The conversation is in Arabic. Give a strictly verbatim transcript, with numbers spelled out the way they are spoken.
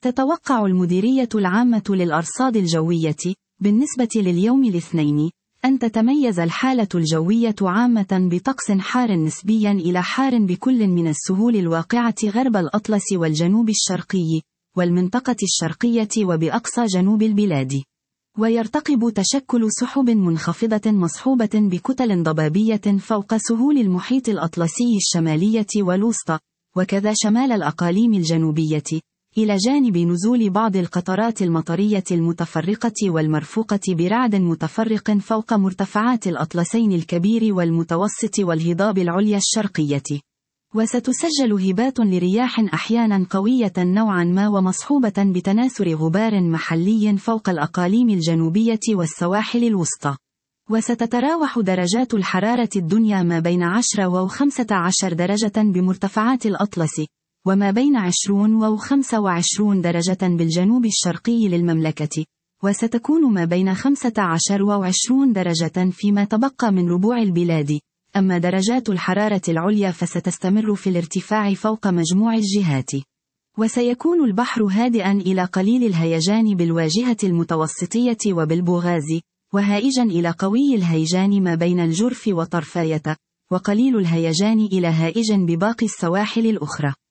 تتوقع المديرية العامة للأرصاد الجوية، بالنسبة لليوم الاثنين، أن تتميز الحالة الجوية عامة بطقس حار نسبيا إلى حار بكل من السهول الواقعة غرب الأطلس والجنوب الشرقي، والمنطقة الشرقية وبأقصى جنوب البلاد. ويرتقب تشكل سحب منخفضة مصحوبة بكتل ضبابية فوق سهول المحيط الأطلسي الشمالية والوسطى، وكذا شمال الأقاليم الجنوبية، إلى جانب نزول بعض القطرات المطرية المتفرقة والمرفوقة برعد متفرق فوق مرتفعات الأطلسين الكبير والمتوسط والهضاب العليا الشرقية. وستسجل هبات لرياح أحيانا قوية نوعا ما ومصحوبة بتناثر غبار محلي فوق الأقاليم الجنوبية والسواحل الوسطى. وستتراوح درجات الحرارة الدنيا ما بين عشرة وخمسة عشر درجة بمرتفعات الأطلس، وما بين عشرين وخمسة وعشرين درجة بالجنوب الشرقي للمملكة، وستكون ما بين خمسة عشر وعشرين درجة فيما تبقى من ربوع البلاد. أما درجات الحرارة العليا فستستمر في الارتفاع فوق مجموع الجهات. وسيكون البحر هادئا إلى قليل الهيجان بالواجهة المتوسطية وبالبوغاز، وهائجا إلى قوي الهيجان ما بين الجرف وطرفاية، وقليل الهيجان إلى هائج بباقي السواحل الأخرى.